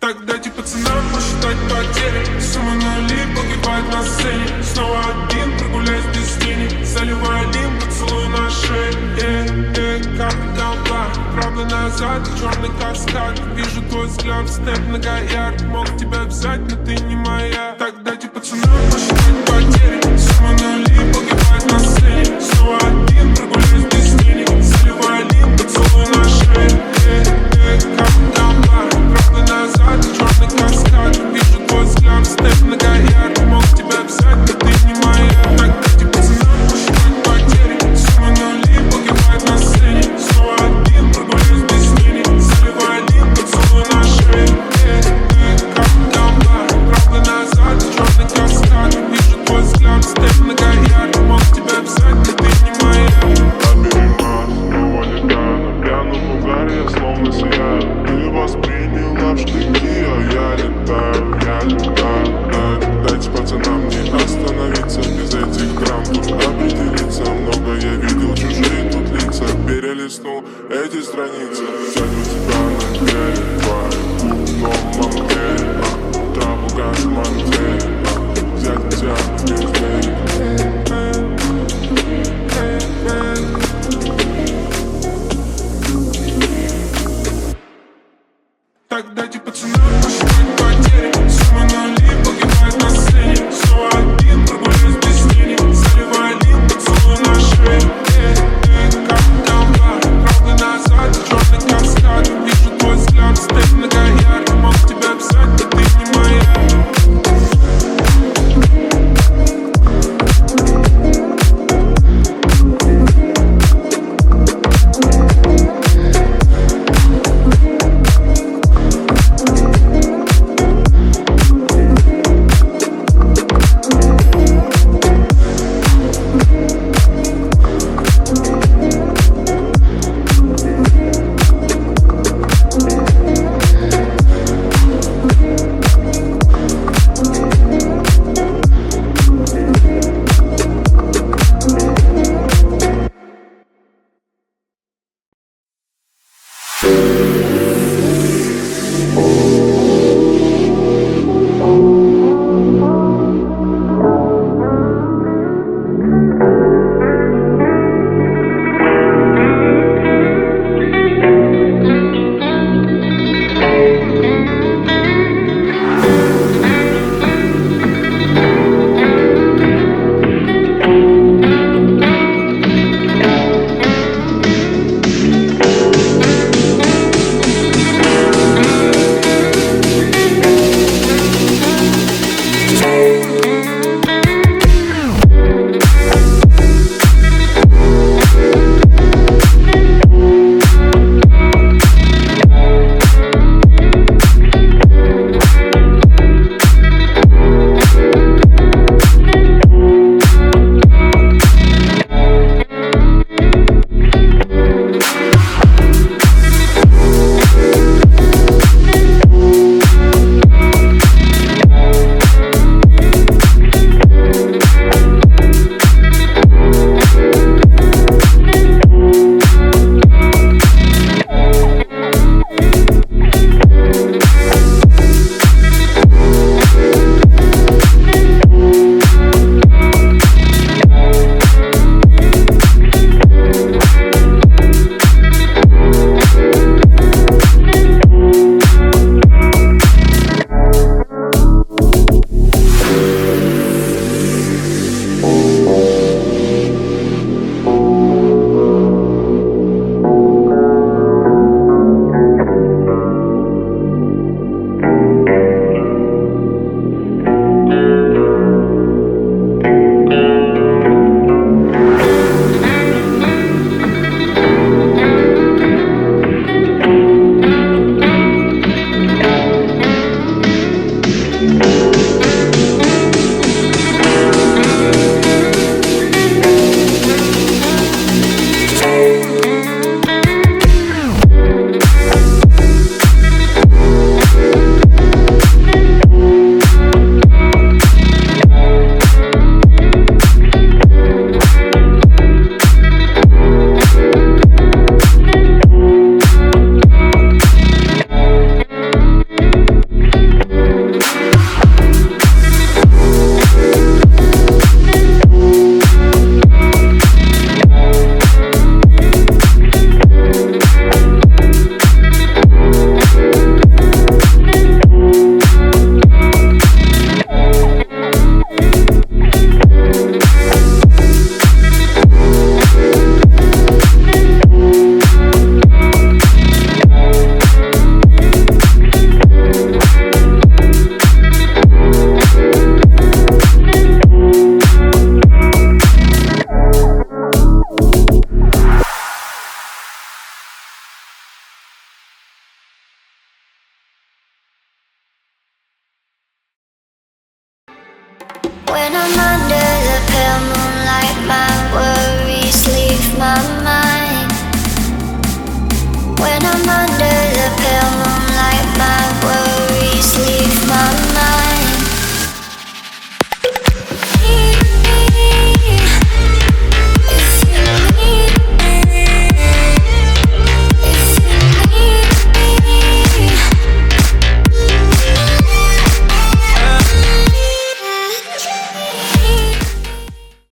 Так дайте пацанам посчитать потери. Сумма нули погибает на сцене. Снова один, прогуляюсь без тени. Заливаю лим, поцелуй на шее. Капли долба, правда назад, черный каскад. Вижу твой взгляд, степ многоярд. Мог тебя взять, но ты не моя. Так дайте пацанам посчитать потери. Сумма нули погибает на сцене. Снова один, прогуляюсь без тени. Заливаю лим, поцелуй на шее. Капли долба, правда назад, черный каскад. Вижу твой взгляд, степ многоярд. Мог тебя взять, но ты не моя. Так дайте пацанам посчитать потери. Сумма нули погибает на сцене. Снова один, прогуляюсь без тени. Заливаю лим, поцелуй на шее. Капли долба, правда назад, черный каскад. Вижу твой взгляд, степ многоярд. Мог тебя взять, но ты не моя. Набери нас, его летаю на пьяном угаре, я словно сияю. Ты восприняла в штыки, а я летаю. Дайте пацанам не остановиться, без этих драм тут определиться. Много я видел, чужие тут лица, перелистнул эти страницы. Тяну тебя на геле, твою губ, но мамгеле. Траву газ мантеле, взять тебя в пизделе. Так дайте пацанам посчитать потери. Сумма нули погибает на сцене. Снова один, прогуляюсь без тени. Заливаю лим, поцелуй на шее. Капли долба, правда назад, черный каскад. Вижу твой взгляд, степ многоярд. Мог тебя взять, но ты не моя. When I'm